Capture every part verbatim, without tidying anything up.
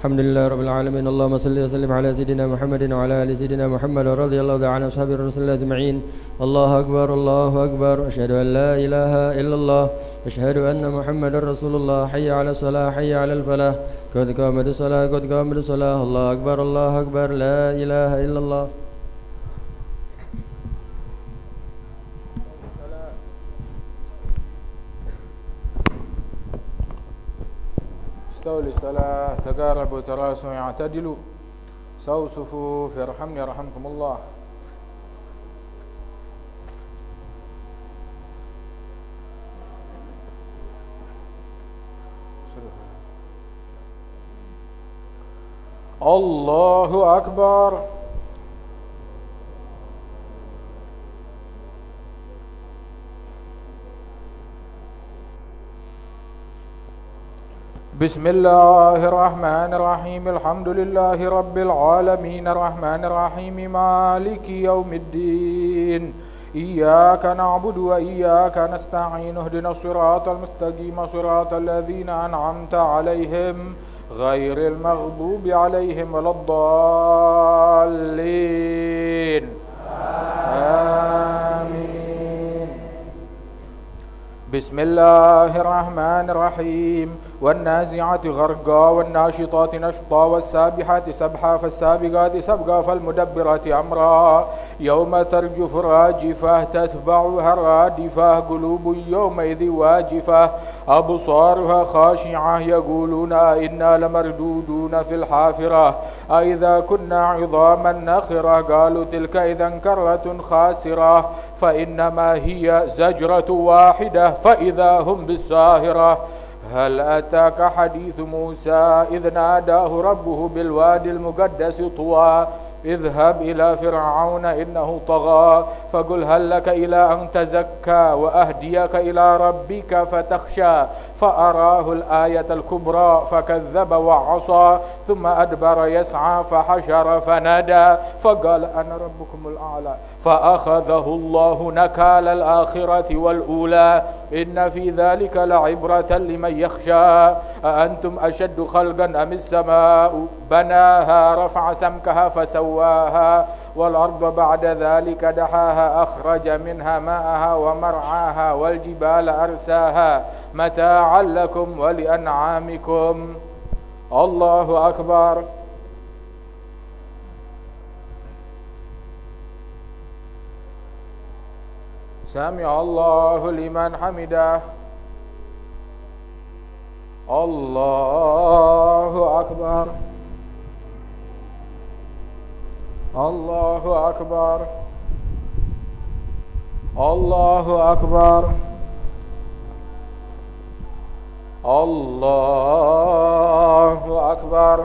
الحمد لله رب العالمين. اللهم صل وسلم على سيدنا محمد وعلى ال سيدنا محمد رضي الله تعالى عن اصحاب رسول الله اجمعين. الله اكبر الله اكبر، اشهد ان لا اله الا الله، اشهد ان محمدا رسول الله. حي على الصلاه حي على الفلاح، قد قامت الصلاه قد قامت الصلاه. الله اكبر الله اكبر، لا اله الا الله. استووا للصلاة، تقاربوا تراسوا اعتدلوا، سووا صفوف، يرحمني يرحمكم الله. الله أكبر. بسم الله الرحمن الرحيم. الحمد لله رب العالمين الرحمن الرحيم مالك يوم الدين. إياك نعبد وإياك نستعين. اهدنا الصراط المستقيم صراط الذين أنعمت عليهم غير المغضوب عليهم ولا الضالين. آمين. بسم الله الرحمن الرحيم. والنازعات غرقا والناشطات نشطا والسابحات سبحا فالسابقات سبقا فالمدبرات أمرا. يوم ترجف راجفة تتبعها الرادفة. قلوب يومئذ واجفة أبصارها خاشعة يقولون إنا لمردودون في الحافرة أئذا كنا عظاما نخرة. قالوا تلك إذا كرة خاسرة فإنما هي زجرة واحدة فإذا هم بالساهرة. هل أتاك حديث موسى إذ ناداه ربه بالوادي المقدس طوى اذهب إلى فرعون إنه طغى فقل هل لك إلى أن تزكى وأهديك إلى ربك فتخشى. فأراه الآية الكبرى فكذب وعصى ثم أدبر يسعى فحشر فنادى فقال أنا ربكم الأعلى فأخذه الله نكال الآخرة والأولى إن في ذلك لعبرة لمن يخشى. أأنتم أشد خلقا أم السماء بناها رفع سمكها فسواها والأرض بعد ذلك دحاها أخرج منها ماءها ومرعاها والجبال أرساها متاعا لكم ولأنعامكم. الله أكبر. سمع الله لمن حمده. الله أكبر الله أكبر الله أكبر الله أكبر.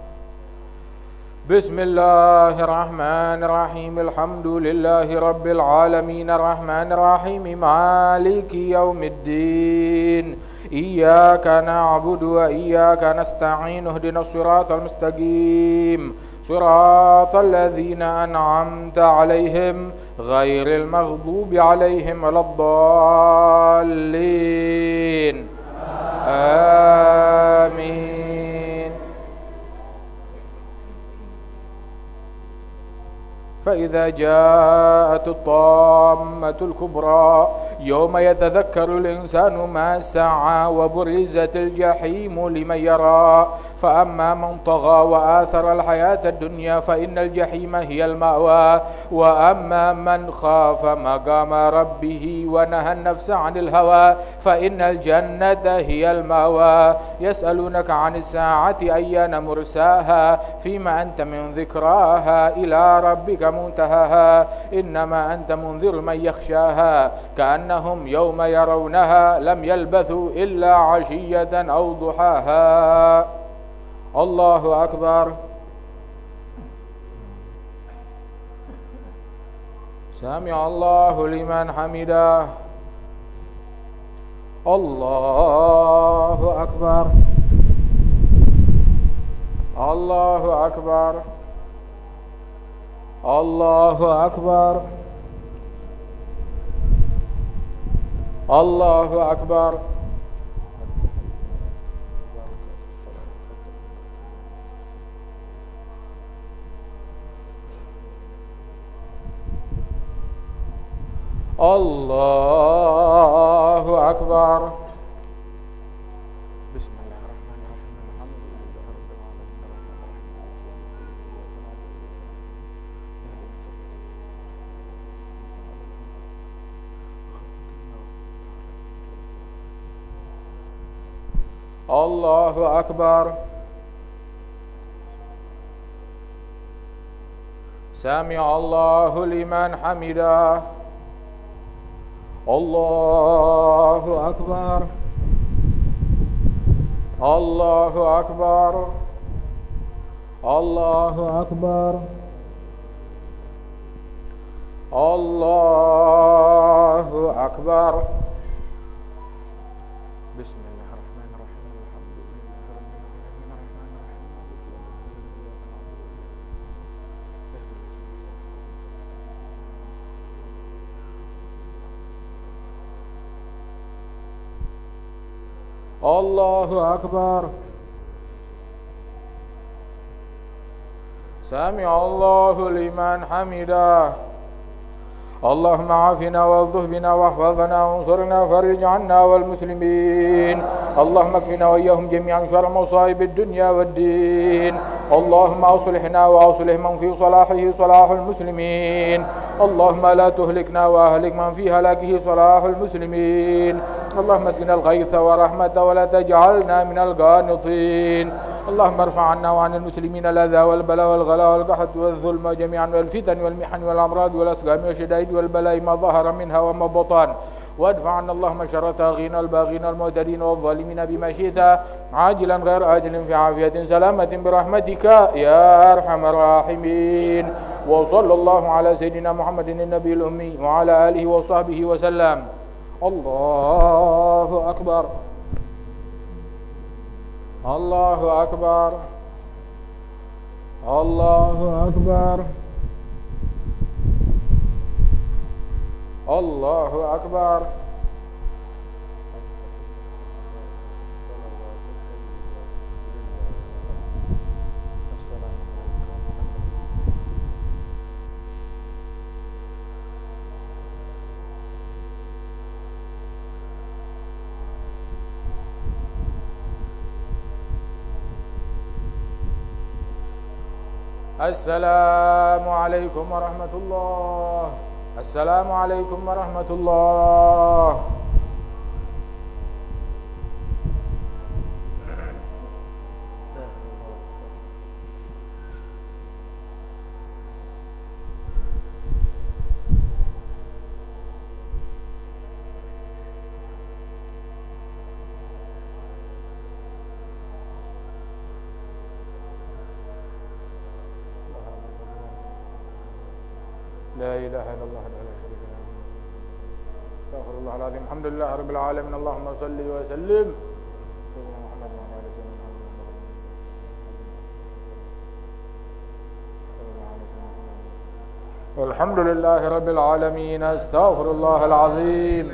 بسم الله الرحمن الرحيم. الحمد لله رب العالمين الرحمن الرحيم مالك يوم الدين. إياك نعبد وإياك نستعين. اهدنا الصراط المستقيم صراط الذين أنعمت عليهم غير المغضوب عليهم ولا الضالين. آمين. فإذا جاءت الطامة الكبرى يوم يتذكر الإنسان ما سعى وبرزت الجحيم لمن يرى. فأما من طغى وآثر الحياة الدنيا فإن الجحيم هي المأوى. وأما من خاف مقام ربه ونهى النفس عن الهوى فإن الجنة هي المأوى. يسألونك عن الساعة أيان مرساها فيما أنت من ذكراها إلى ربك منتهاها. إنما أنت منذر من يخشاها كأنهم يوم يرونها لم يلبثوا إلا عشية أو ضحاها. الله أكبر. سمع الله لمن حمده. الله أكبر الله أكبر الله أكبر الله أكبر. الله أكبر. بسم الله الرحمن الرحيم. الحمد لله رب العالمين. الله أكبر. سمع الله لمن حمده. الله أكبر. الله أكبر. الله أكبر. الله أكبر. بسم الله الرحمن الرحيم. الحمد لله رب العالمين الرحمن الرحيم الله أكبر. سمع الله لمن حمده. اللهم عافنا والطف بنا واحفظنا وانصرنا وفرج عنا والمسلمين. اللهم اكفنا وإياهم جميعا شر مصائب الدنيا والدين. اللهم أصلحنا وأصلح من في صلاحه صلاح المسلمين. اللهم لا تهلكنا وأهلك من في هلاكه صلاح المسلمين. اللهم اسقنا الغيث ورحمة ولا تجعلنا من القانطين. اللهم ارفع عنا وعن المسلمين الأذى والبلاء والغلاء والقحط والظلم جميعا والفتن والمحن والأمراض والأسقام والشدائد والبلاء ما ظهر منها وما بطن. وادفع عنا اللهم شر الطاغين الباغين المعتدين والظالمين بما شئت عاجلا غير آجل في عافية سلامة برحمتك يا أرحم الراحمين. وصلى الله على سيدنا محمد النبي الأمي وعلى آله وصحبه وسلم. الله أكبر. الله أكبر. الله أكبر. الله أكبر. السلام عليكم ورحمة الله. السلام عليكم ورحمة الله. لا إله إلا الله لا شريك له. استغفر الله العظيم. الحمد لله رب العالمين. اللهم صل وسلم سيدنا محمد وعلى آله سيدنا محمد. والحمد لله رب العالمين. استغفر الله العظيم.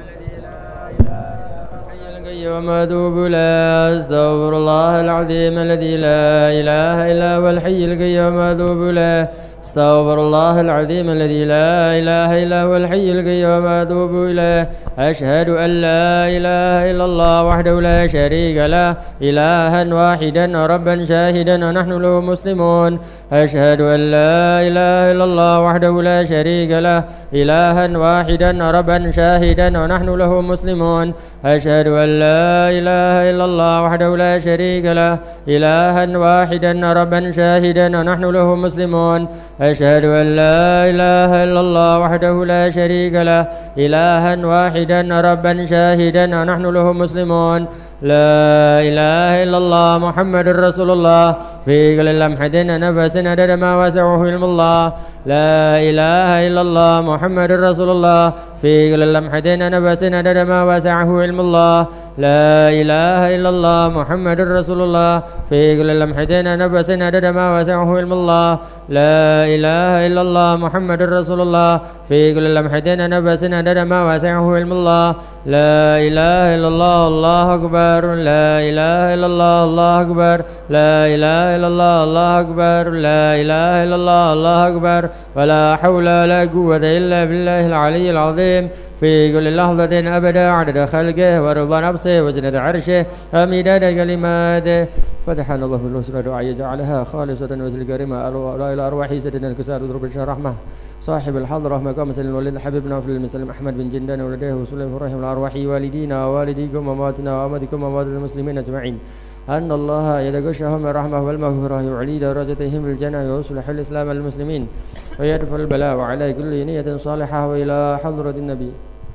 القيوم أتوب إليه. أستغفر الله العظيم الذي لا إله إلا هو الحي القيوم أتوب إليه. استغفر الله العظيم الذي لا إله إلا هو الحي القيوم أتوب إليه. أشهد أن لا إله إلا الله وحده لا شريك له إلها واحدا ربا شاهدا ونحن له مسلمون. أشهد أن لا إله إلا الله وحده لا شريك له إلها واحدا ربا شاهدا ونحن له مسلمون. أشهد أن لا إله إلا الله وحده لا شريك له إلها واحدا ربا شاهدا ونحن له مسلمون. أشهد أن لا إله إلا الله وحده لا شريك له إلها واحدا ربا شاهدا ونحن له مسلمون. لا إله إلا الله محمد رسول الله في كل لمحة نفس عدد ما وسعه علم الله. لا إله إلا الله محمد رسول الله في كل لمحة نفس عدد ما وسعه علم الله. لا إله إلا الله محمد رسول الله في كل لمحة نفس عدد ما وسعه علم الله. لا إله إلا الله محمد رسول الله في كل لمحة نفس عدد ما وسعه علم الله. لا إله إلا الله. الله أكبر. لا إله إلا الله. الله أكبر. لا إله إلا الله. الله أكبر. لا إله إلا الله. الله أكبر. ولا حول ولا قوة إلا بالله العلي العظيم. في كل لحظة أبدا عدد خلقه ورضا نفسه وزنة عرشه ومداد كلماته. فتحنا الله بالنصر دعاء جعلها خالصة وزل كريمة إلى أرواح سيدنا الكسار ضرب الرحمة صاحب الحضرة مقام سيدنا الوليد حبيبنا في المسلم أحمد بن جندان ولديه وسلم فرحم الأرواح والدينا ووالديكم وأمواتنا وأمتكم وأموات المسلمين أجمعين أن الله يتغشهم الرحمة والمغفرة يعلي درجتهم الجنة ويصلح الإسلام المسلمين ويدفع البلاء وعلى كل نية صالحة وإلى حضرة النبي.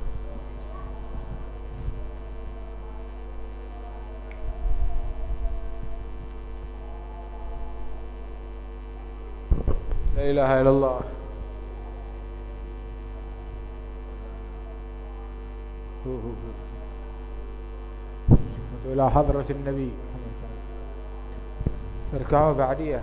لا إله إلا الله. إلى حضرة النبي. اركعوا بعديه.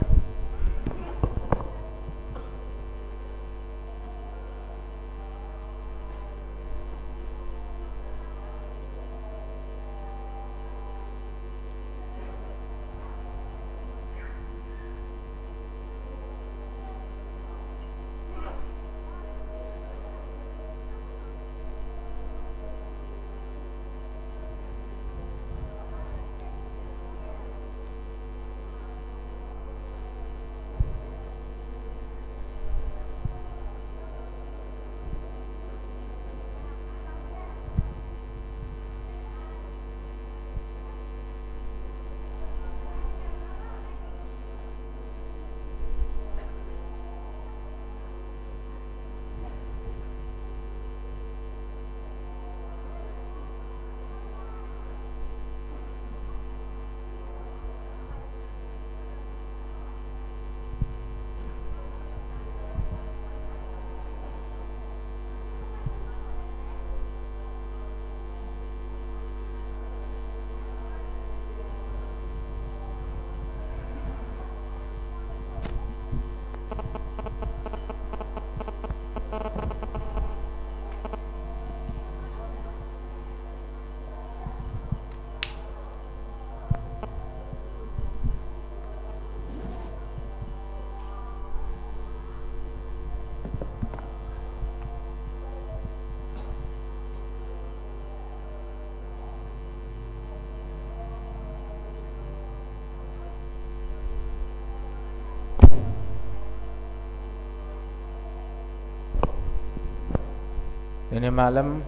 Ini malam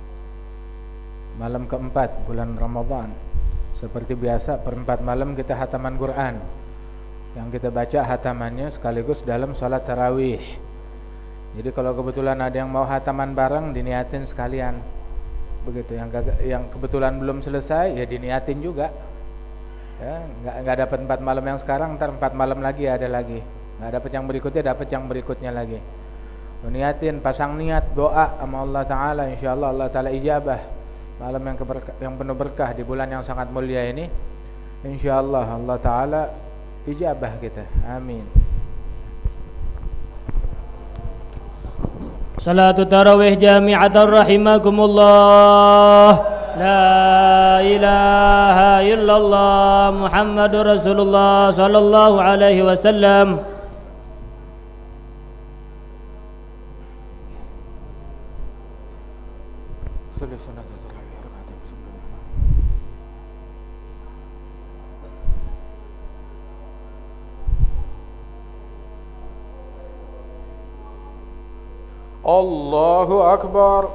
malam keempat bulan Ramadan. Seperti biasa perempat malam kita hataman Quran. Yang kita baca hatamannya sekaligus dalam salat tarawih. Jadi kalau kebetulan ada yang mau hataman bareng diniatin sekalian. Begitu. Yang yang kebetulan belum selesai ya diniatin juga. Ya, enggak enggak dapat empat malam yang sekarang, ntar empat malam lagi ada lagi. Enggak dapat yang berikutnya, dapat yang berikutnya lagi. Niatin, pasang niat doa sama Allah Ta'ala, insyaallah Allah Ta'ala ijabah malam yang, keberkah, yang penuh berkah di bulan yang sangat mulia ini. Insyaallah Allah Ta'ala ijabah kita, amin. Salatu tarawih jami'atan rahimakumullah. La ilaha illallah Muhammadur Rasulullah sallallahu alaihi wasallam. Allahu Akbar.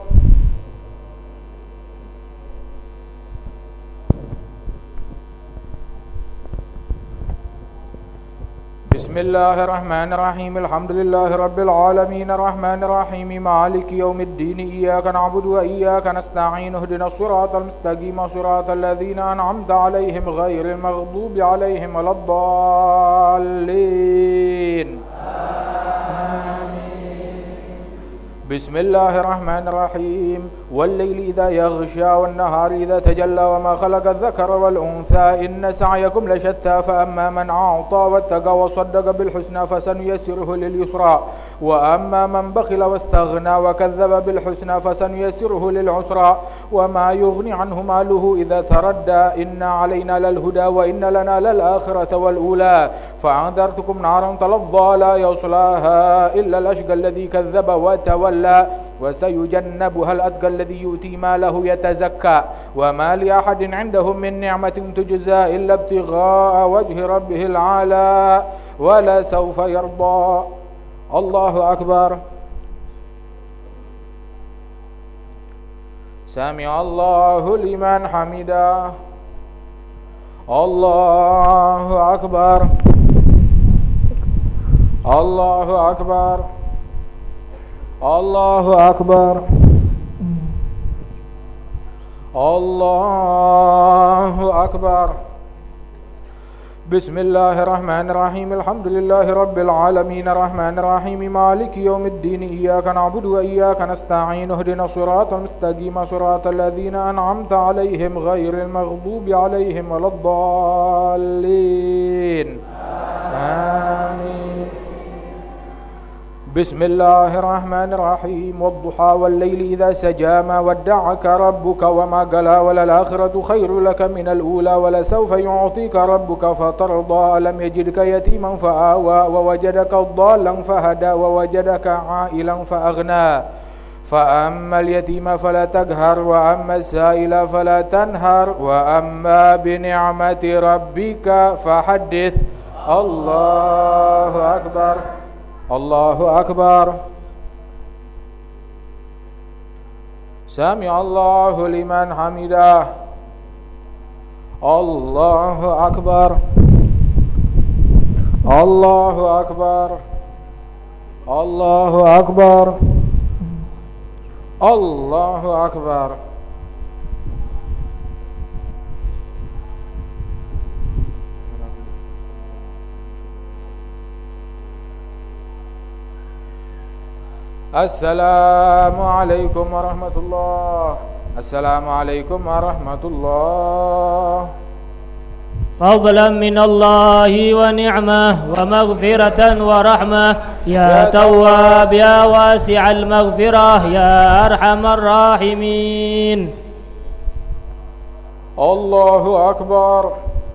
Bismillahirrahmanirrahim. Alhamdulillahi rabbil alamin arrahmanirrahim maliki yaumiddin iyyaka na'budu wa iyyaka nasta'in ihdinas siratal mustaqim siratal ladzina an'amta 'alaihim ghairil maghdubi 'alaihim waladdallin. بسم الله الرحمن الرحيم والليل إذا يغشى والنهار إذا تجلى وما خلق الذكر والأنثى إن سعيكم لشتى فأما من أعطى واتقى وصدق بالحسنى فسنيسره لليسرى وأما من بخل واستغنى وكذب بالحسنى فسنيسره للعسرى وما يغني عنه ماله إذا تردى إن علينا للهدى وإن لنا للآخرة والأولى فأنذرتكم نارا تلظى لا يصلاها إلا الأشقى الذي كذب وتولى وسيجنبها الأتقى الذي يؤتي ماله يتزكى وما لأحد عندهم من نعمة تجزى إلا ابتغاء وجه ربه العالى ولا سوف يرضى. الله أكبر. سمع الله لمن حمده. الله أكبر. الله أكبر. الله أكبر. الله أكبر. بسم الله الرحمن الرحيم. الحمد لله رب العالمين الرحمن الرحيم مالك يوم الدين إياك نعبد وإياك نستعين اهدنا الصراط المستقيم صراط الذين أنعمت عليهم غير المغضوب عليهم ولا الضالين آمين. بسم الله الرحمن الرحيم. والضحى والليل إذا سجى ما ودعك ربك وما قلى وللآخرة خير لك من الأولى ولسوف يعطيك ربك فترضى. ألم يجدك يتيما فآوى ووجدك ضالا فهدى ووجدك عائلا فأغنى فأما اليتيم فلا تقهر وأما السائل فلا تنهر وأما بنعمة ربك فحدث. الله أكبر. الله أكبر. سمع الله لمن حمده. الله أكبر. الله أكبر. الله أكبر. الله أكبر. السلام عليكم ورحمة الله. السلام عليكم ورحمة الله. فضلا من الله ونعمة ومغفرة ورحمة يا تواب يا واسع المغفرة يا أرحم الراحمين. الله أكبر.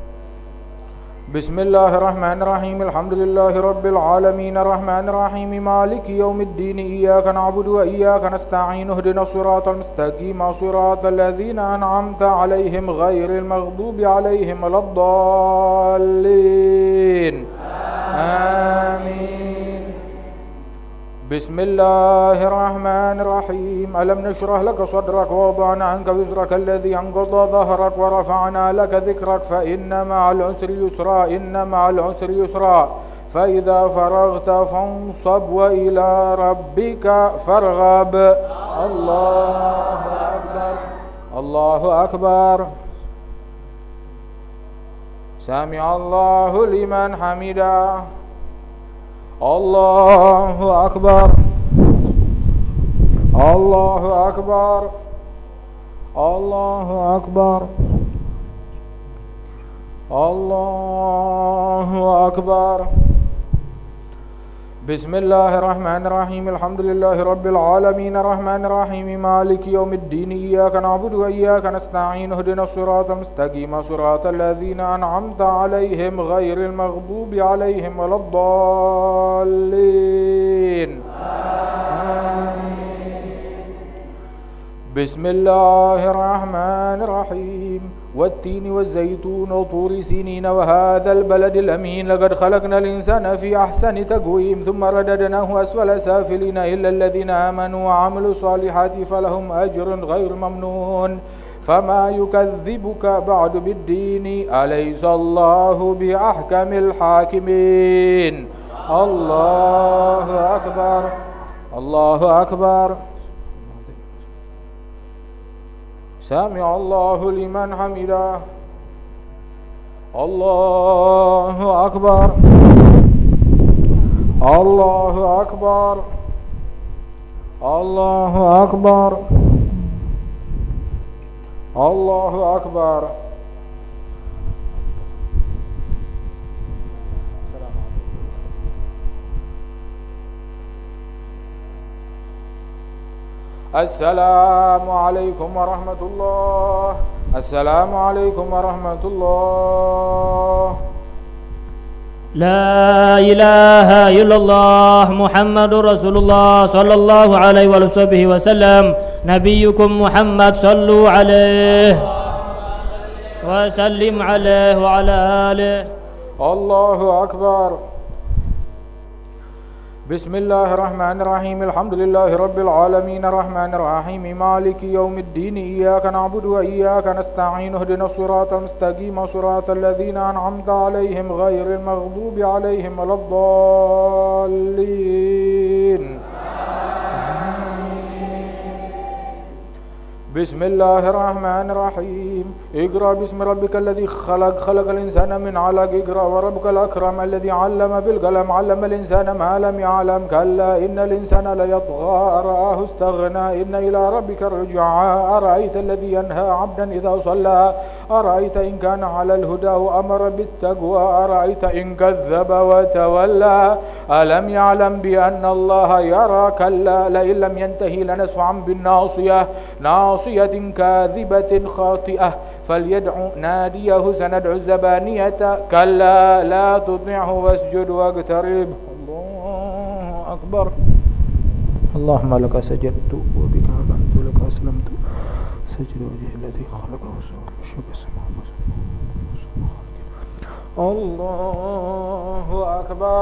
بسم الله الرحمن الرحيم. الحمد لله رب العالمين الرحمن الرحيم مالك يوم الدين إياك نعبد وإياك نستعين اهدنا الصراط المستقيم صراط الذين أنعمت عليهم غير المغضوب عليهم ولا الضالين آمين. بسم الله الرحمن الرحيم. ألم نشرح لك صدرك ووضعنا عنك وزرك الذي أنقض ظهرك ورفعنا لك ذكرك فإن مع العسر يسرا إن مع العسر يسرا فإذا فرغت فانصب وإلى ربك فارغب. الله أكبر. الله أكبر. سمع الله لمن حمده. الله أكبر. الله أكبر. الله أكبر. الله أكبر. بسم الله الرحمن الرحيم. الحمد لله رب العالمين الرحمن الرحيم مالك يوم الدين إياك نعبد وإياك نستعين اهدنا الصراط المستقيم صراط الذين أنعمت عليهم غير المغضوب عليهم ولا الضالين آمين. بسم الله الرحمن الرحيم. والتين والزيتون وطور سينين وهذا البلد الأمين لقد خلقنا الإنسان في أحسن تقويم ثم رددناه أسفل سافلين إلا الذين آمنوا وعملوا الصالحات فلهم أجر غير ممنون. فما يكذبك بعد بالدين أليس الله بأحكم الحاكمين. الله أكبر. الله أكبر. سمع الله لمن حمده. الله أكبر. الله أكبر. الله أكبر. الله أكبر. السلام عليكم ورحمة الله. السلام عليكم ورحمة الله. لا إله إلا الله محمد رسول الله صلى الله عليه وصحبه وسلم نبيكم محمد صلوا عليه وسلم عليه وعلى آله. الله أكبر. بسم الله الرحمن الرحيم. الحمد لله رب العالمين الرحمن الرحيم مالك يوم الدين إياك نعبد وإياك نستعين اهدنا الصراط المستقيم صراط الذين أنعمت عليهم غير المغضوب عليهم ولا الضالين. بسم الله الرحمن الرحيم. اقرأ باسم ربك الذي خلق خلق الإنسان من علق. اقرأ وربك الأكرم الذي علم بالقلم علم الإنسان ما لم يعلم. كلا إن الإنسان ليطغى رآه استغنى إن إلى ربك الرجعى. أرأيت الذي ينهى عبدا إذا صلى أرأيت إن كان على الهدى وأمر بالتقوى أرأيت إن كذب وتولى ألم يعلم بأن الله يرى. كلا لئن لم ينتهي لنسفعا بالناصية ناصية كاذبة خاطئة فليدع ناديه سندع الزبانية. كلا لا تطعه واسجد واقترب. الله أكبر. اللهم لك سجدت وبك آمنت لك أسلمت سجد وجه الذي خلقه وسوى الشوك السماء. الله أكبر.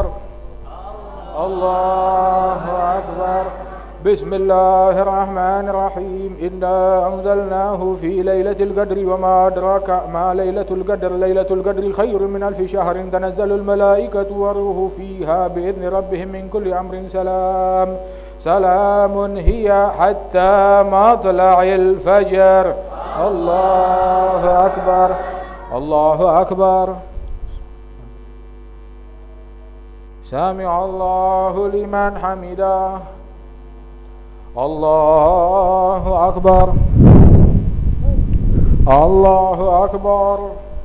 الله أكبر. بسم الله الرحمن الرحيم. إنا أنزلناه في ليلة القدر وما أدراك ما ليلة القدر. ليلة القدر خير من ألف شهر تنزل الملائكة والروح فيها بإذن ربهم من كل أمر سلام سلام هي حتى مطلع الفجر. الله أكبر. الله أكبر. سامع الله لمن حمده. الله أكبر. الله أكبر.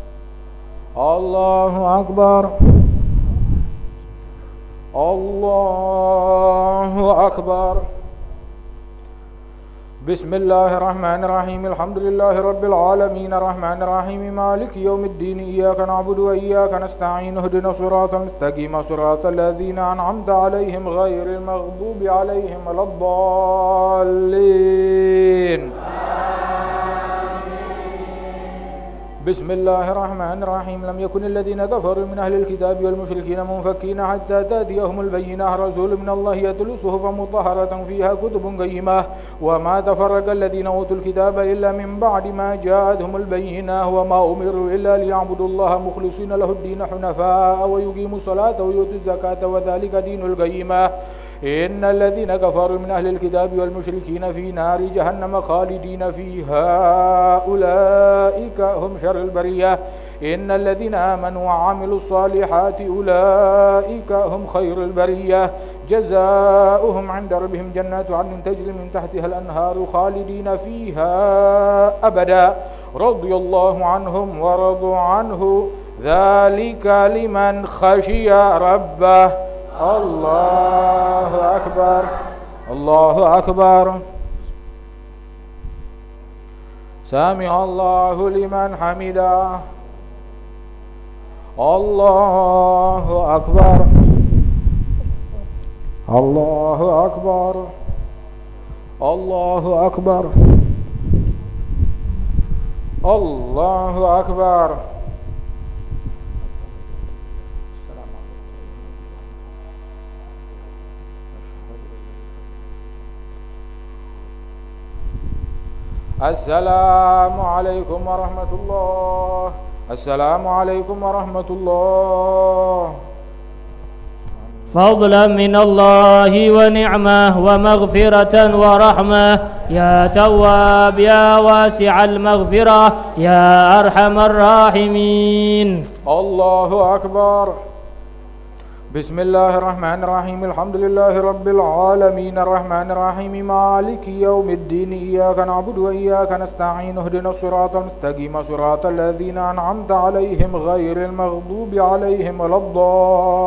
الله أكبر. الله أكبر. بسم الله الرحمن الرحيم. الحمد لله رب العالمين الرحمن الرحيم مالك يوم الدين إياك نعبد وإياك نستعين اهدنا الصراط المستقيم صراط الذين أنعمت عليهم غير المغضوب عليهم ولا الضالين. بسم الله الرحمن الرحيم. لم يكن الذين كفروا من أهل الكتاب والمشركين منفكين حتى تأتيهم البينة رسول من الله يتلو صحفا مطهرة فيها كتب قيمة وما تفرق الذين أوتوا الكتاب إلا من بعد ما جاءتهم البينة وما أمروا إلا ليعبدوا الله مخلصين له الدين حنفاء ويقيموا الصلاة ويؤتوا الزكاة وذلك دين القيمة. إن الذين كفروا من أهل الكتاب والمشركين في نار جهنم خالدين فيها أولئك هم شر البرية. إن الذين آمنوا وعملوا الصالحات أولئك هم خير البرية. جزاؤهم عند ربهم جنات عدن تجري من تحتها الأنهار خالدين فيها أبدا رضي الله عنهم ورضوا عنه ذلك لمن خشي ربه. الله أكبر. الله أكبر. سامع الله لمن حمده. الله أكبر. الله أكبر. الله أكبر. الله أكبر. السلام عليكم ورحمة الله. السلام عليكم ورحمة الله. فضلا من الله ونعمة ومغفرة ورحمة يا تواب يا واسع المغفرة يا أرحم الراحمين. الله أكبر. بسم الله الرحمن الرحيم. الحمد لله رب العالمين الرحمن الرحيم مالك يوم الدين إياك نعبد وإياك نستعين اهدنا الصراط المستقيم صراط الذين أنعمت عليهم غير المغضوب عليهم ولا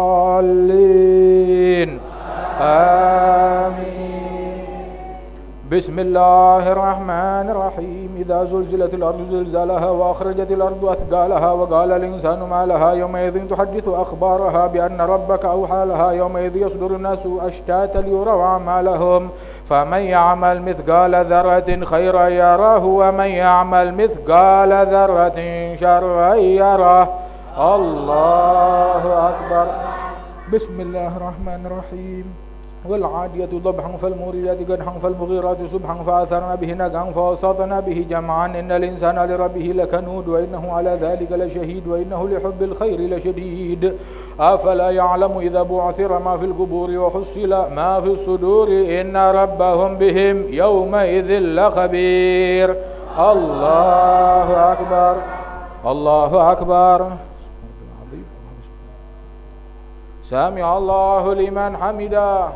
الضالين. آمين. بسم الله الرحمن الرحيم إذا زلزلت الأرض زلزالها وأخرجت الأرض أثقالها وقال الإنسان ما لها يومئذ تحدث أخبارها بأن ربك أوحى لها يومئذ يصدر الناس أشتاتا ليروا أعمالهم فمن يعمل مثقال ذرة خيرا يره ومن يعمل مثقال ذرة شرا يره. الله أكبر. بسم الله الرحمن الرحيم والعادية ضبحا فالموريات قدحا فالمغيرات سبحا فأثرن به نقعا فوسطن به جمعا إن الإنسان لربه لكنود وإنه على ذلك لشهيد وإنه لحب الخير لشديد. أفلا يعلم إذا بعثر ما في القبور وحصل ما في الصدور إن ربهم بهم يومئذ لخبير. الله أكبر. الله أكبر. سمع الله لمن حمده.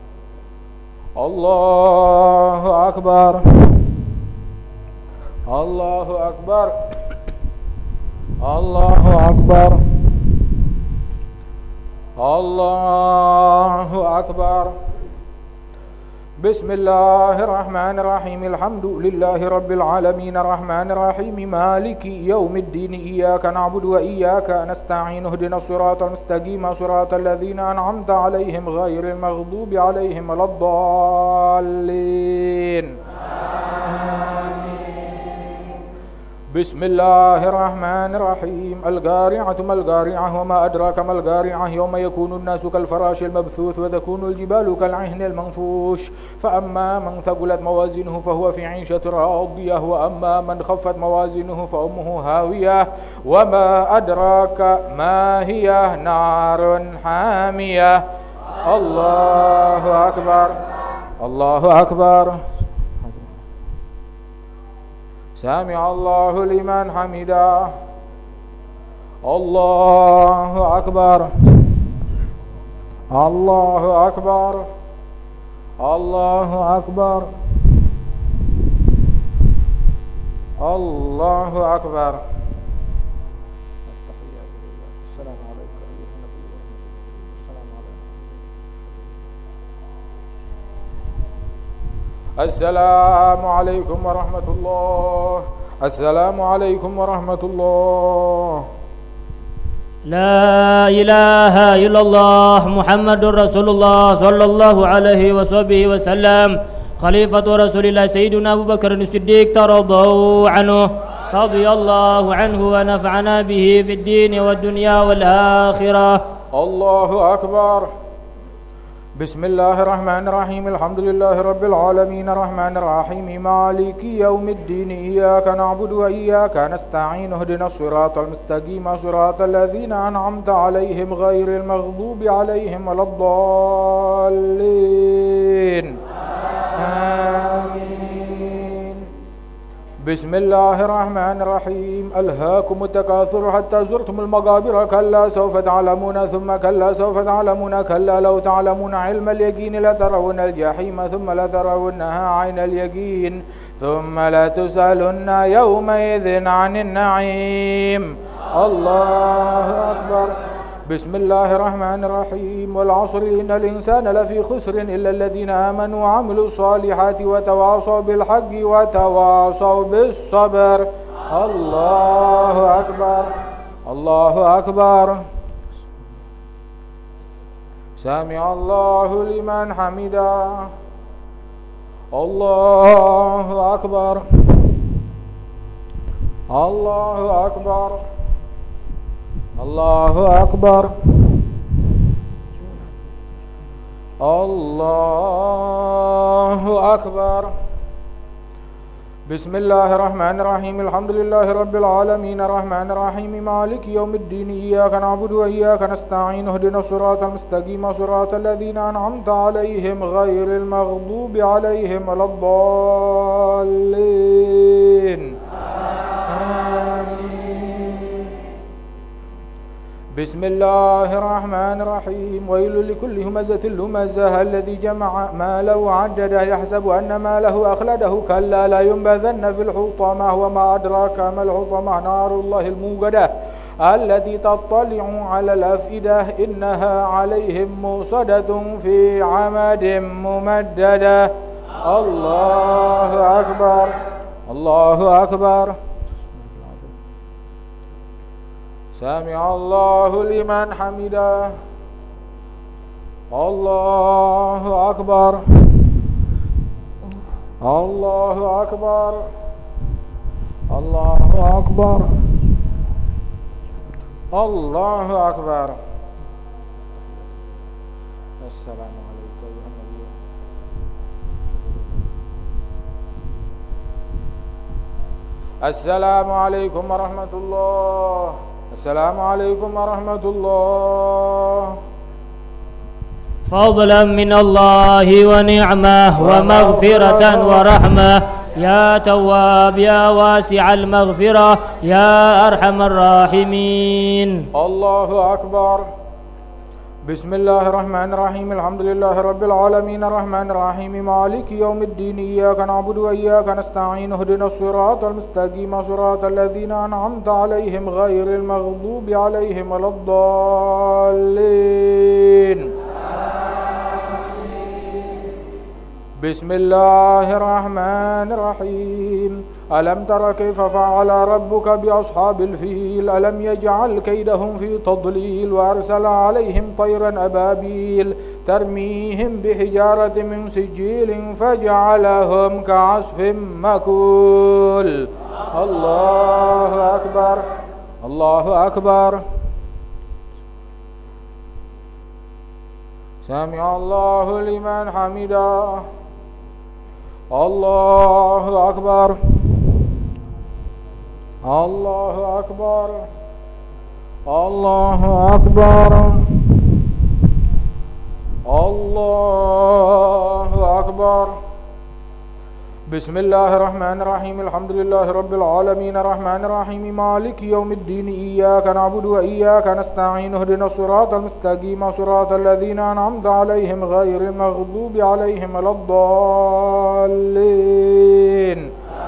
الله أكبر. الله أكبر. الله أكبر. الله أكبر. بسم الله الرحمن الرحيم الحمد لله رب العالمين الرحمن الرحيم مالك يوم الدين إياك نعبد وإياك نستعين اهدنا الصراط المستقيم صراط الذين أنعمت عليهم غير المغضوب عليهم ولا الضالين. بسم الله الرحمن الرحيم القارعة ما القارعة وما أدراك ما القارعة يوم يكون الناس كالفراش المبثوث وتكون الجبال كالعهن المنفوش فأما من ثقلت موازينه فهو في عيشة راضية وأما من خفت موازينه فأمه هاوية وما أدراك ما هي نار حامية. الله أكبر. الله أكبر. سمع الله لمن حمده. الله أكبر. الله أكبر. الله أكبر. الله أكبر. السلام عليكم ورحمة الله. السلام عليكم ورحمة الله. لا إله إلا الله محمد رسول الله صلى الله عليه وصحبه وسلم خليفة رسول الله سيدنا أبو بكر الصديق ترضوا عنه رضي الله عنه ونفعنا به في الدين والدنيا والآخرة. الله أكبر. بسم الله الرحمن الرحيم الحمد لله رب العالمين الرحمن الرحيم مالك يوم الدين إياك نعبد وإياك نستعين اهدنا الصراط المستقيم صراط الذين أنعمت عليهم غير المغضوب عليهم ولا الضالين. آمين. بسم الله الرحمن الرحيم ألهاكم التكاثر حتى زرتم المقابر كلا سوف تعلمون ثم كلا سوف تعلمون كلا لو تعلمون علم اليقين لترون الجحيم ثم لترونها عين اليقين ثم لتسألن يومئذ عن النعيم. الله أكبر. بسم الله الرحمن الرحيم والعصر إن الإنسان لفي خسر إلا الذين آمنوا وعملوا الصالحات وتواصوا بالحق وتواصوا بالصبر. الله أكبر. الله أكبر. سمع الله لمن حمده. الله أكبر. الله أكبر. الله أكبر. الله أكبر. بسم الله الرحمن الرحيم الحمد لله رب العالمين الرحمن الرحيم مالك يوم الدين إياك نعبد وإياك نستعين اهدنا الصراط المستقيم صراط الذين أنعمت عليهم غير المغضوب عليهم ولا الضالين. بسم الله الرحمن الرحيم ويل لكل همزة لمزة الذي جمع ماله وعدده يحسب أن ماله أخلده كلا لا ينبذن في الحطمة وما أدراك ما الحطمة نار الله الموقدة التي تطلع على الأفئدة إنها عليهم موصدة في عمد ممددة. الله أكبر الله أكبر. سمع الله لمن حمده. الله أكبر الله أكبر الله أكبر الله أكبر. السلام عليكم أيها النبي. السلام عليكم ورحمة الله. السلام عليكم ورحمة الله. فضلا من الله ونعمة ومغفرة ورحمة. يا تواب يا واسع المغفرة يا أرحم الراحمين. الله أكبر. بسم الله الرحمن الرحيم. الحمد لله رب العالمين الرحمن الرحيم مالك يوم الدين. إياك نعبد وإياك نستعين. اهدنا الصراط المستقيم صراط الذين أنعمت عليهم غير المغضوب عليهم ولا الضالين. بسم الله الرحمن الرحيم. ألم تر كيف فعل ربك بأصحاب الفيل. ألم يجعل كيدهم في تضليل وأرسل عليهم طيرا أبابيل ترميهم بحجارة من سجيل فجعلهم كعصف مأكول. الله أكبر الله أكبر. سمع الله لمن حمده. الله أكبر الله أكبر الله أكبر الله أكبر. بسم الله الرحمن الرحيم. الحمد لله رب العالمين الرحمن الرحيم مالك يوم الدين. إياك نعبد وإياك نستعين. اهدنا الصراط المستقيم صراط الذين أنعمت عليهم غير المغضوب عليهم ولا الضالين.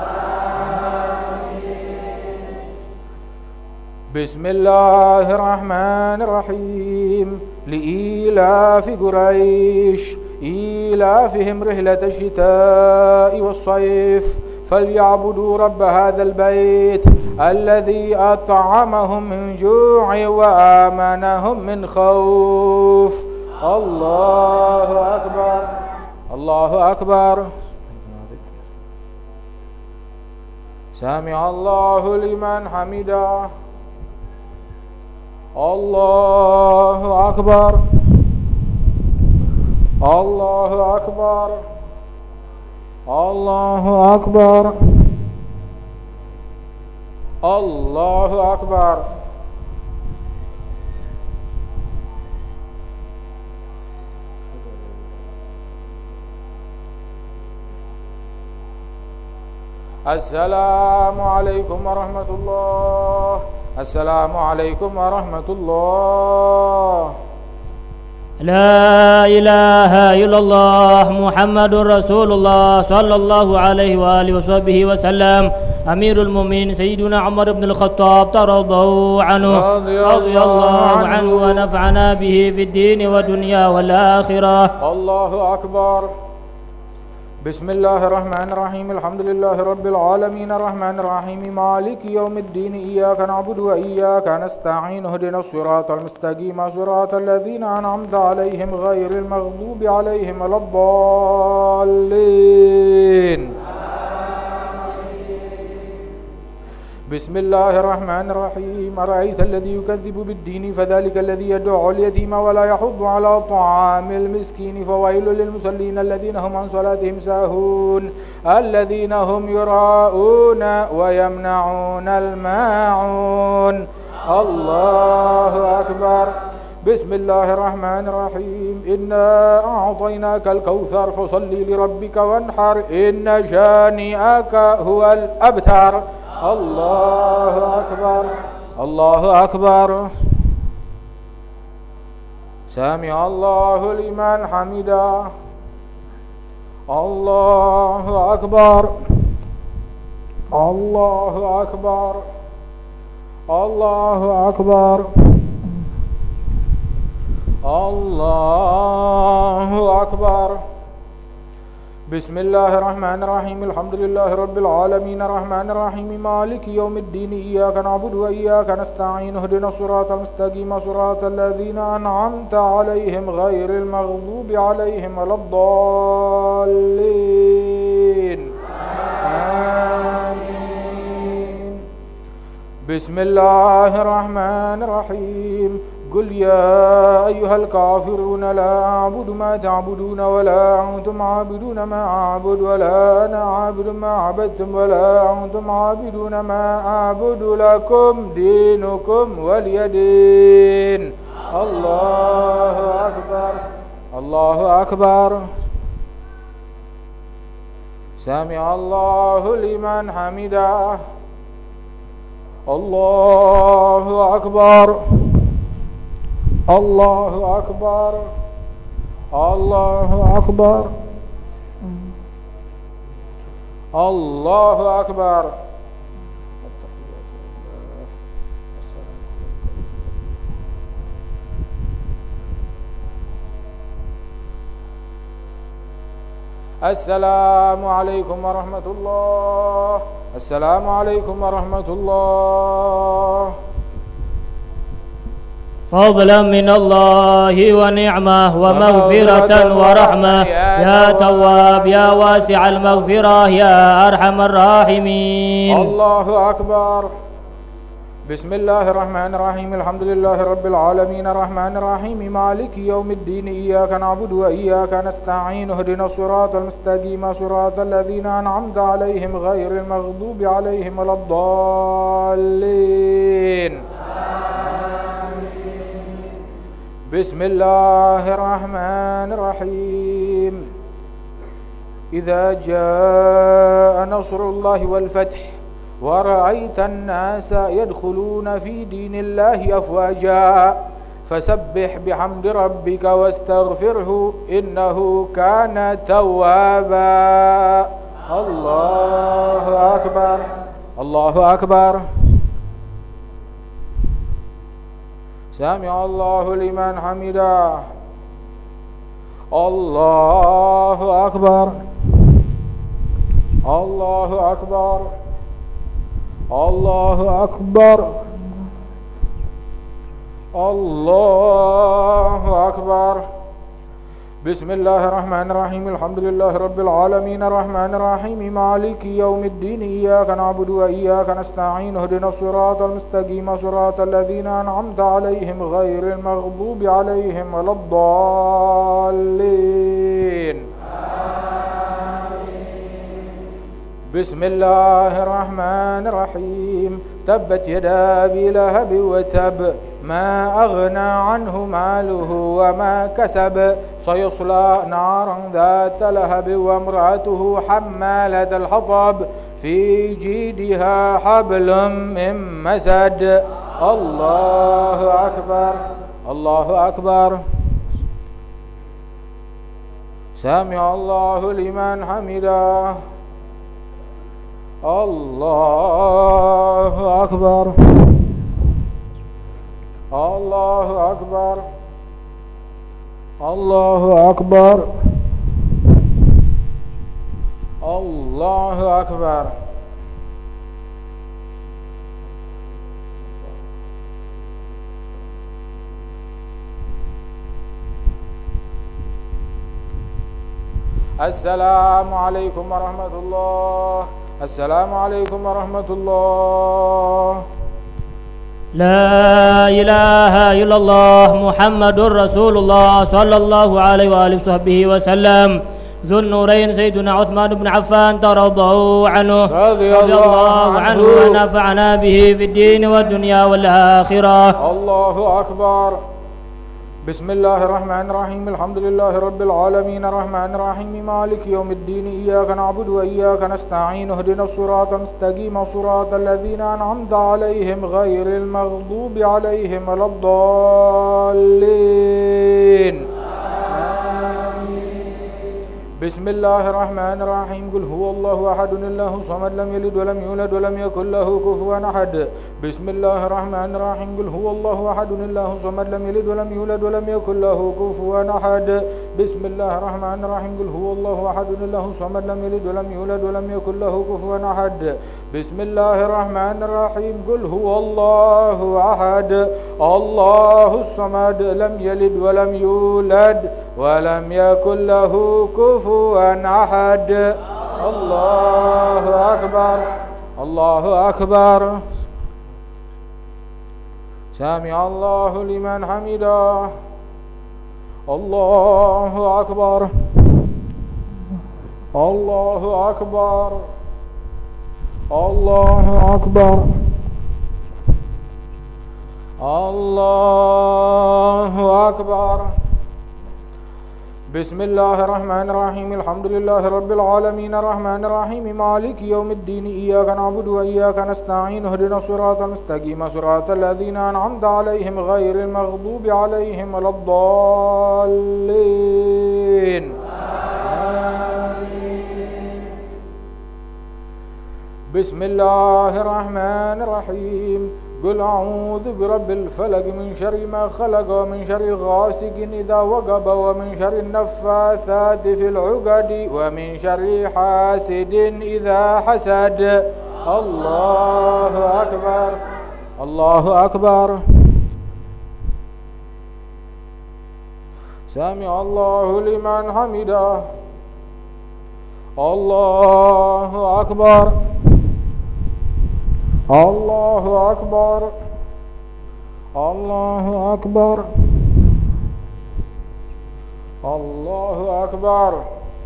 بسم الله الرحمن الرحيم. لإيلاف قريش إيلافهم رحلة الشتاء والصيف فليعبدوا رب هذا البيت الذي أطعمهم من جوع وآمنهم من خوف. الله أكبر الله أكبر. سمع الله لمن حمده. الله أكبر الله أكبر الله أكبر الله أكبر. السلام عليكم ورحمة الله. السلام عليكم ورحمة الله. لا إله إلا الله محمد رسول الله صلى الله عليه وآله وصحبه وسلم. أمير المؤمنين سيدنا عمر بن الخطاب ترضوا عنه رضي الله عنه ونفعنا به في الدين والدنيا والآخرة. الله أكبر. بسم الله الرحمن الرحيم. الحمد لله رب العالمين الرحمن الرحيم مالك يوم الدين. إياك نعبد وإياك نستعين. اهدنا الصراط المستقيم صراط الذين أنعمت عليهم غير المغضوب عليهم ولا الضالين. بسم الله الرحمن الرحيم. أرأيت الذي يكذب بالدين فذلك الذي يدعو اليتيم ولا يحض على طعام المسكين فويل للمصلين الذين هم عن صلاتهم ساهون الذين هم يراءون ويمنعون الماعون. الله أكبر. بسم الله الرحمن الرحيم. إنا أعطيناك الكوثر فصل لربك وانحر إن شانئك هو الأبتر. الله أكبر الله أكبر. سمع الله لمن حمده. الله أكبر الله أكبر الله أكبر الله أكبر. بسم الله الرحمن الرحيم الحمد لله رب العالمين الرحمن الرحيم مالك يوم الدين إياك نعبد وإياك نستعين اهدنا الصراط المستقيم صراط الذين أنعمت عليهم غير المغضوب عليهم ولا الضالين آمين. بسم الله الرحمن الرحيم قل يا أيها الكافرون لا أعبد ما تعبدون ولا أنتم عابدون ما أعبد ولا أنا عابد ما عبدتم ولا أنتم عابدون ما أعبد لكم دينكم ولي دين. الله أكبر الله أكبر. سمع الله لمن حمده. الله أكبر الله أكبر الله أكبر الله أكبر. السلام عليكم ورحمة الله. السلام عليكم ورحمة الله. فضلا من الله ونعمة ومغفرة ورحمة يا تواب يا واسع المغفرة يا أرحم الراحمين. الله أكبر. بسم الله الرحمن الرحيم الحمد لله رب العالمين الرحمن الرحيم مالك يوم الدين إياك نعبد وإياك نستعين اهدنا الصراط المستقيم صراط الذين أنعمت عليهم غير المغضوب عليهم ولا الضالين. بسم الله الرحمن الرحيم إذا جاء نصر الله والفتح ورأيت الناس يدخلون في دين الله أفواجا فسبح بحمد ربك واستغفره إنه كان توابا. الله أكبر الله أكبر. سمع الله لمن حمده. الله أكبر الله أكبر الله أكبر الله أكبر. بسم الله الرحمن الرحيم الحمد لله رب العالمين الرحمن الرحيم مالك يوم الدين إياك نعبد وإياك نستعين اهدنا الصراط المستقيم صراط الذين أنعمت عليهم غير المغضوب عليهم ولا الضالين. بسم الله الرحمن الرحيم تبت يدا أبي لهب وتب ما أغنى عنه ماله وما كسب سيصلى نارا ذات لهب وامرأته حمالة الحطب في جيدها حبل من مسد. الله أكبر الله أكبر. سمع الله لمن حمده. الله أكبر الله أكبر الله أكبر الله أكبر. السلام عليكم ورحمة الله. السلام عليكم ورحمة الله. لا إله إلا الله محمد رسول الله صلى الله عليه وآله وصحبه وسلم. ذو النورين سيدنا عثمان بن عفان ترضوا عنه رضي الله عنه ونفعنا به في الدين والدنيا والآخرة. الله أكبر. بسم الله الرحمن الرحيم الحمد لله رب العالمين الرحمن الرحيم مالك يوم الدين إياك نعبد وإياك نستعين اهدنا الصراط المستقيم صراط الذين أنعمت عليهم غير المغضوب عليهم ولا الضالين. بسم بسم الله الرحمن الرحيم قل هو الله أحد الله الصمد لم يلد ولم يولد ولم يكن له كفوا أحد بسم الله الرحمن الرحيم قل هو الله أحد الله الصمد لم يلد ولم يولد ولم يكن له كفوا أحد بسم الله الرحمن الرحيم قل هو الله أحد الله الصمد لم يلد ولم يولد ولم يكن له كفوا أحد بسم الله الرحمن الرحيم قل هو الله أحد الله الصمد لم يلد ولم يولد ولم يكن له كفوا أحد الله أكبر الله أكبر سمع الله لمن حمده الله أكبر الله أكبر الله أكبر الله أكبر بسم الله الرحمن الرحيم الحمد لله رب العالمين الرحمن الرحيم مالك يوم الدين إياك نعبد وإياك نستعين اهدنا الصراط المستقيم صراط الذين أنعمت عليهم غير المغضوب عليهم ولا الضالين بسم الله الرحمن الرحيم قل أعوذ برب الفلق من شر ما خلق ومن شر غاسق إذا وقب ومن شر النفاثات في العقد ومن شر حاسد إذا حسد الله أكبر الله أكبر سمع الله لمن حمده الله أكبر الله أكبر الله أكبر الله أكبر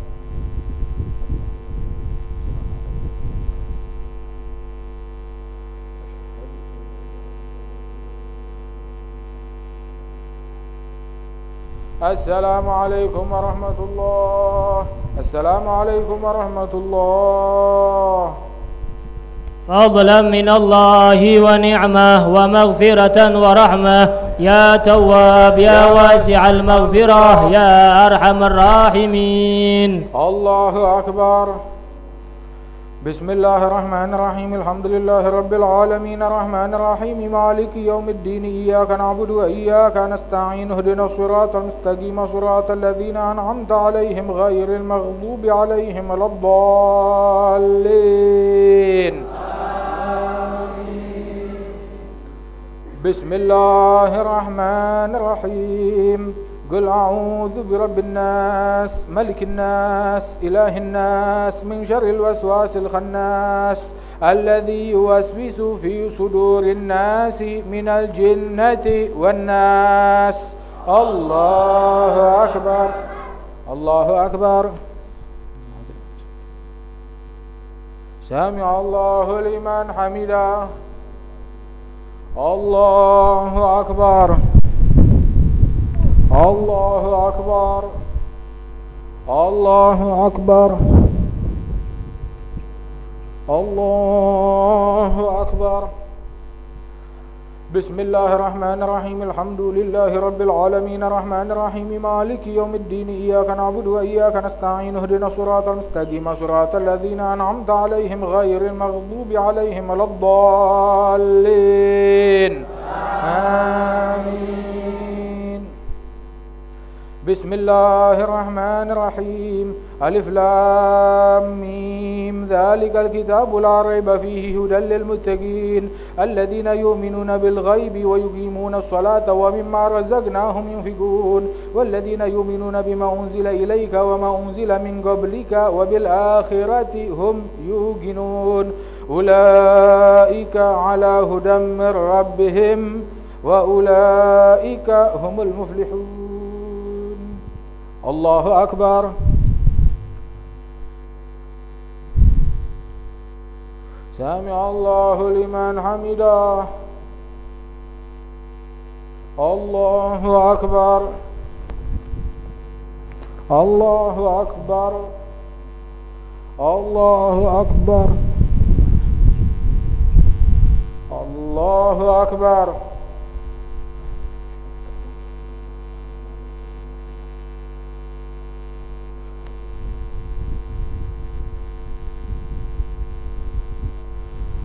السلام عليكم ورحمة الله السلام عليكم ورحمة الله فضلا من الله ونعمة ومغفرة ورحمة يا تواب يا واسع المغفرة يا أرحم الراحمين الله أكبر بسم الله الرحمن الرحيم الحمد لله رب العالمين الرحمن الرحيم مالك يوم الدين إياك نعبد وإياك نستعين اهدنا الصراط المستقيم صراط الذين أنعمت عليهم غير المغضوب عليهم ولا الضالين بسم الله الرحمن الرحيم قل أعوذ برب الناس ملك الناس إله الناس من شر الوسواس الخناس الذي يوسوس في صدور الناس من الجنة والناس الله أكبر الله أكبر سمع الله لمن حمده الله أكبر الله أكبر الله أكبر الله أكبر بسم الله الرحمن الرحيم الحمد لله رب العالمين الرحمن الرحيم مالك يوم الدين إياك نعبد وإياك نستعين اهدنا الصراط المستقيم صراط الذين أنعمت عليهم غير المغضوب عليهم ولا الضالين آمين بسم الله الرحمن الرحيم ألف لام ميم ذلك الكتاب لا ريب فيه هدى للمتقين الذين يؤمنون بالغيب ويقيمون الصلاة ومما رزقناهم ينفقون والذين يؤمنون بما أنزل إليك وما أنزل من قبلك وبالآخرة هم يوقنون أولئك على هدى من ربهم وأولئك هم المفلحون الله أكبر سمع الله لمن حمده الله أكبر الله أكبر الله أكبر الله أكبر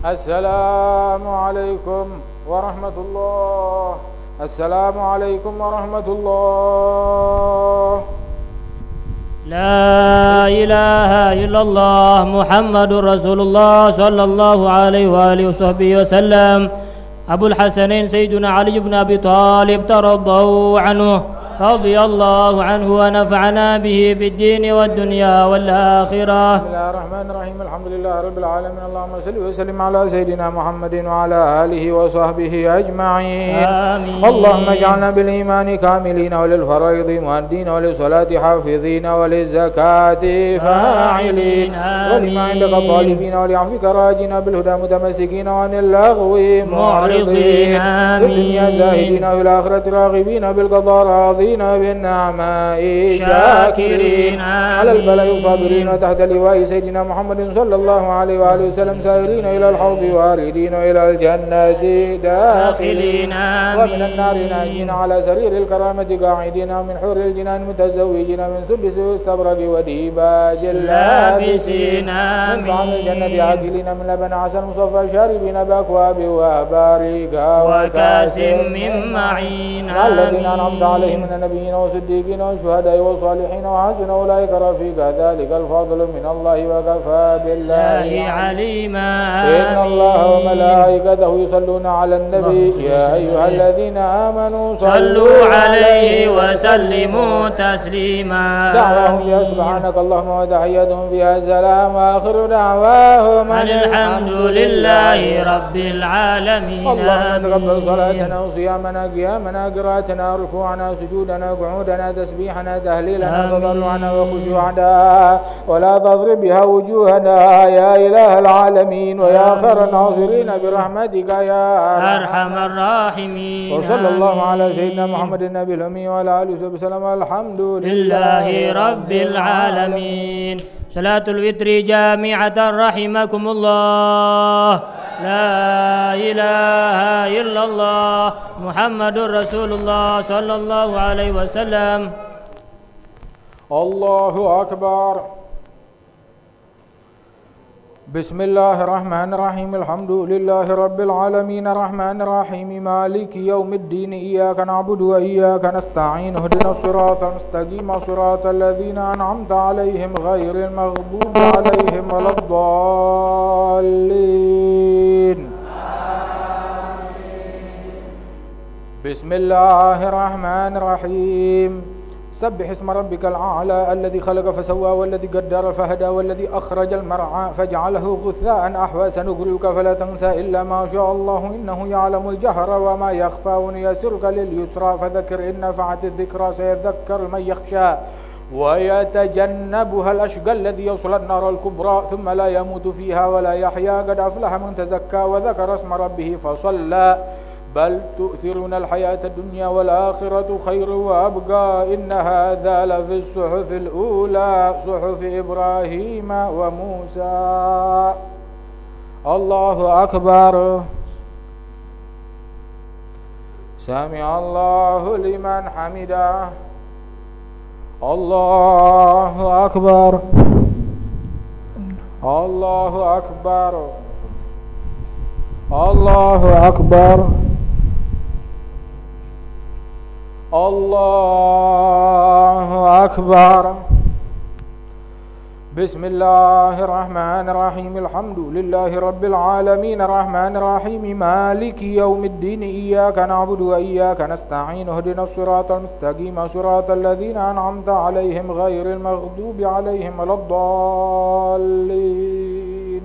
السلام عليكم ورحمة الله. السلام عليكم ورحمة الله. لا إله إلا الله محمد رسول الله صلى الله عليه وآله وصحبه وسلم. أبو الحسنين سيدنا علي بن أبي طالب ترضوا عنه رضي الله عنه ونفعنا به في الدين والدنيا والآخرة. بسم الله الرحمن الرحيم. الحمد لله رب العالمين. اللهم صل وسلم على سيدنا محمد وعلى آله وصحبه أجمعين. آمين. اللهم اجعلنا بالإيمان كاملين وللفرائض مؤدين وللصلاة حافظين وللزكاة فاعلين ولما عندك طالبين ولعفوك راجين بالهدى متمسكين وعن اللغو معرضين في الدنيا زاهدين وفي الآخرة راغبين بالقضاء راضين بالنعماء شاكرين على البلاء صابرين وتحت لواء سيدنا محمد صلى الله عليه وآله وسلم سائرين إلى الحوض واردين إلى الجنة داخلين ومن النار ناجين على سرير الكرامة قاعدين ومن حور الجنان متزوجين من سدس واستبرق وديباج لابسين من طعام الجنة عاكلين من لبن عسل مصفى شاربين بأكواب وأباريق وكاس من معين الذين أنعمت عليهم من النبيين والصديقين والشهداء والصالحين وحسن أولئك رفيقا ذلك الفضل من الله وكفى بالله عليما. إن الله وملائكته يصلون على النبي يا أيها الذين آمنوا صلوا عليه وسلموا تسليما. دعواهم يا سبحانك اللهم وتحياتهم فيها سلام وآخر دعواهم أن الحمد لله رب العالمين. اللهم تقبل صلاتنا وصيامنا قيامنا قراءتنا ركوعنا سجودنا قعودنا تسبيحنا تهليلنا تضرعنا وخشوعنا ولا تضرب بها وجوهنا يا إله العالمين ويا خير الناصرين برحمتك يا أرحم الراحمين. وصلى الله على سيدنا محمد النبي الأمي وعلى آله وصحبه وسلم. الحمد لله رب العالمين. صلاة الوتر جامعة رحمكم الله. لا إله إلا الله محمد رسول الله صلى الله عليه وسلم. الله أكبر. بسم الله الرحمن الرحيم. الحمد لله رب العالمين الرحمن الرحيم مالك يوم الدين إياك نعبد وإياك نستعين اهدنا الصراط المستقيم صراط الذين أنعمت عليهم غير المغضوب عليهم ولا الضالين. بسم الله الرحمن الرحيم. سبح اسم ربك الأعلى الذي خلق فسوى والذي قدر فهدى والذي أخرج المرعى فجعله غثاء أحوى سنقرئك فلا تنسى إلا ما شاء الله إنه يعلم الجهر وما يخفى ونيسرك لليسرى فذكر إن نفعت الذكرى سيذكر من يخشى ويتجنبها الأشقى الذي يصلى النار الكبرى ثم لا يموت فيها ولا يحيا قد أفلح من تزكى وذكر اسم ربه فصلى بل تؤثرون الحياة الدنيا والآخرة خير وأبقى إن هذا لفي الصحف الأولى صحف إبراهيم وموسى. الله أكبر. سمع الله لمن حمده. الله أكبر. الله أكبر. الله أكبر. الله أكبر. بسم الله الرحمن الرحيم. الحمد لله رب العالمين الرحمن الرحيم مالك يوم الدين إياك نعبد وإياك نستعين اهدنا الصراط المستقيم صراط الذين أنعمت عليهم غير المغضوب عليهم ولا الضالين.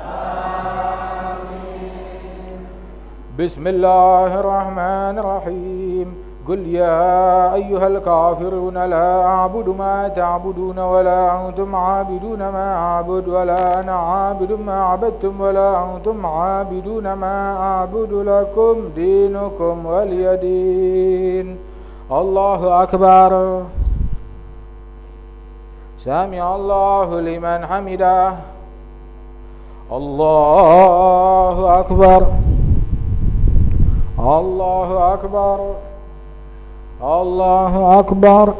بسم الله الرحمن الرحيم. قل يا أيها الكافرون لا أعبد ما تعبدون ولا أنتم عابدون ما أعبد ولا أنا عابد ما عبدتم ولا أنتم عابدون ما أعبد لكم دينكم ولي دين. الله أكبر. سمع الله لمن حمده. الله أكبر. الله أكبر. الله أكبر.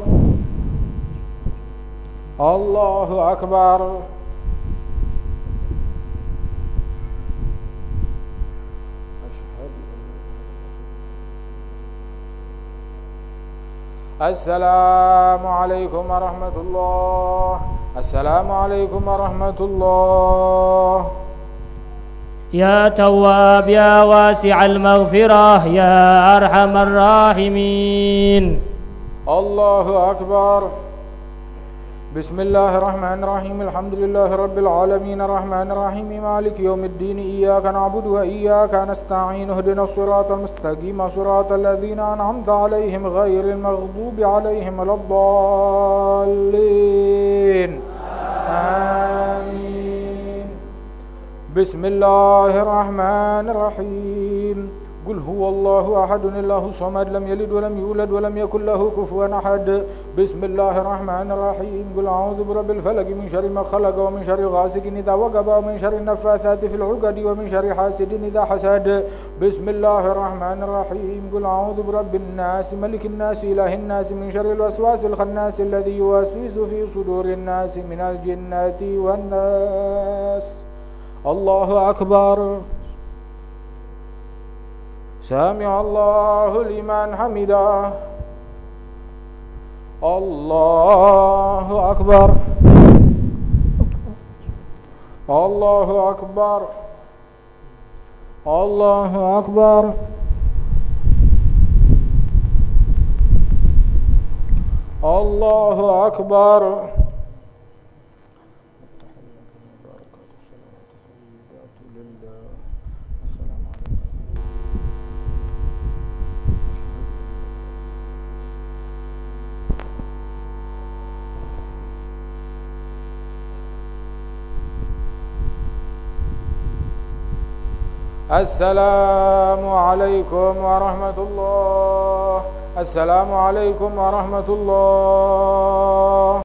الله أكبر. السلام عليكم ورحمة الله. السلام عليكم ورحمة الله. يا تواب يا واسع المغفرة يا أرحم الراحمين. الله أكبر. بسم الله الرحمن الرحيم. الحمد لله رب العالمين الرحمن الرحيم مالك يوم الدين إياك نعبد وإياك نستعين اهدنا الصراط المستقيم صراط الذين أنعمت عليهم غير المغضوب عليهم ولا الضالين آمين. بسم الله الرحمن الرحيم. قل هو الله أحد الله الصمد لم يلد ولم يولد ولم يكن له كفوا أحد. بسم الله الرحمن الرحيم. قل أعوذ برب الفلق من شر ما خلق ومن شر غاسق إذا وقب ومن شر النفاثات في العقد ومن شر حاسد إذا حسد. بسم الله الرحمن الرحيم. قل أعوذ برب الناس ملك الناس إله الناس من شر الوسواس الخناس الذي يوسوس في صدور الناس من الجنة والناس. الله أكبر. سامع الله لمن حمده. الله أكبر. الله أكبر. الله أكبر. الله أكبر. السلام عليكم ورحمة الله. السلام عليكم ورحمة الله.